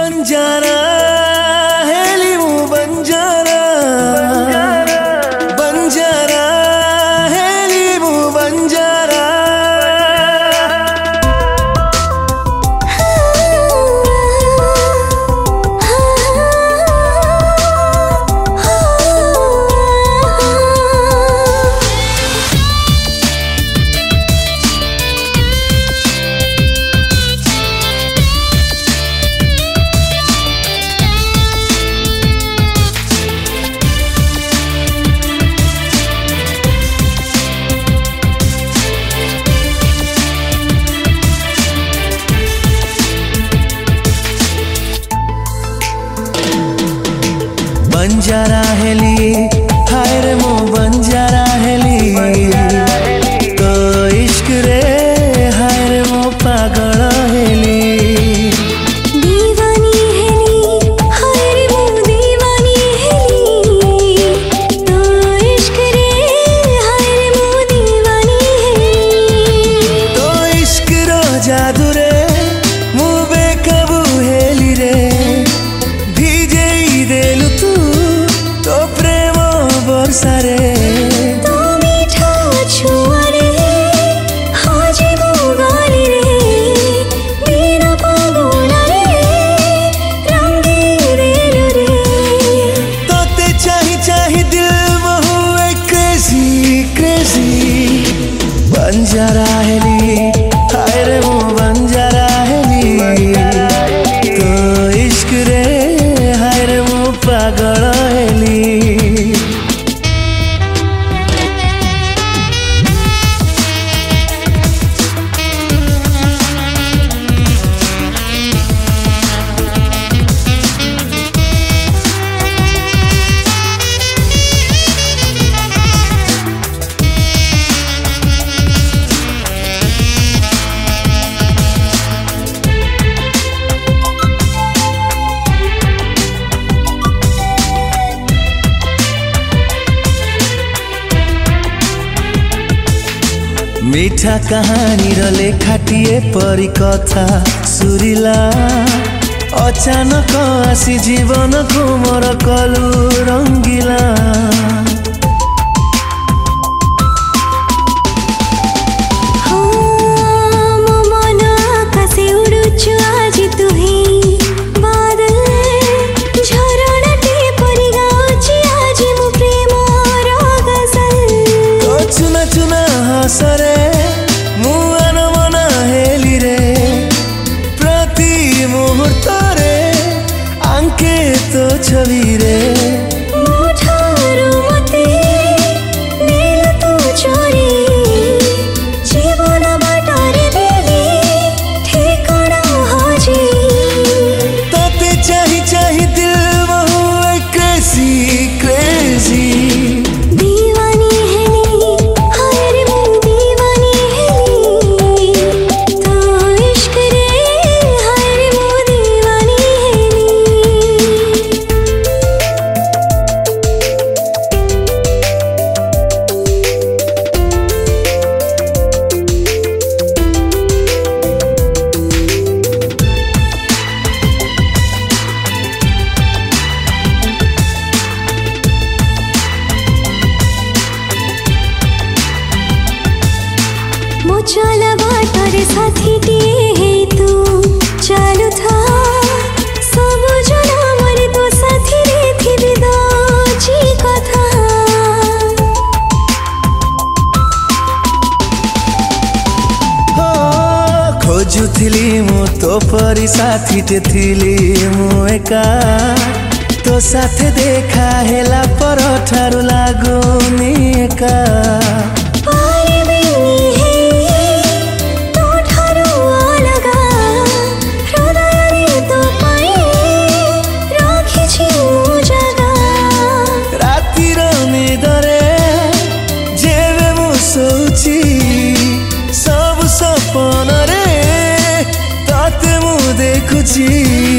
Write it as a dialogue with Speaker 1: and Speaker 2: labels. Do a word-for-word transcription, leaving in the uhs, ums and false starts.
Speaker 1: Banjara heli मु Banjara Banjara heli मु बंजारा बंजारा हेली हाय रे मो बंजारा हेली तो इश्क रे हाय रे मो पागल हेली
Speaker 2: दीवानी हेली हाय रे मो दीवानी हेली तो इश्क रे हाय रे मो दीवानी हेली
Speaker 1: तो इश्क रो जादू रे मु बेकाबू हेली रे भिजेई देलु तू तो प्रेम वर्षा रे
Speaker 2: तो मीठा छुआ रे हाजे मो गाली रे बिना पागुना रे रंगी देलु रे
Speaker 1: तोते चाही चाही दिल में हुए क्रेजी क्रेजी बंजारा हेली हाय रे मो बंजारा हेली तो इश्क रे हाय रे मो पागल हेली मीठा कहानी रो लेखाटिए परी कथा सुरिला अचानक आसी जीवन को मोर कलु रंगीला
Speaker 2: हो मो मन आकाशे उडुछु आज तुही बादल झरणाटे परी गाउछि आज मो प्रेम रो गजल
Speaker 1: तो चुना चुना हसरे मुआन मना हेली रे प्रति मुहूर्त रे आंके तो छवि रे
Speaker 2: मोठारु मते नेल तो चोरी जीवन बाटारे देली ठेकाना हाजी
Speaker 1: तोते चाही चाही दिल में हुए क्रेजी क्रेजी
Speaker 2: दीवानी हेली हाय रे मो दीवानी हेली तो इश्क रे हाय रे मो दीवानी हेली मो चला बाटरे साथीटिए हे तू चालू था सब जना मरे तो साथी रे थिबे दची कथा
Speaker 1: हो खोजुथिली मु तो परी साथीटे थिली मु एका तो साथे देखा हेला पर ठारू लागुनी एका
Speaker 2: पारे बेनी हे तो ठारू अलगा हृदय रे तो पाए राखिछि मो जगा
Speaker 1: रातिर निदरे जेबे मु सोची सब सपन रे तते मु देखुची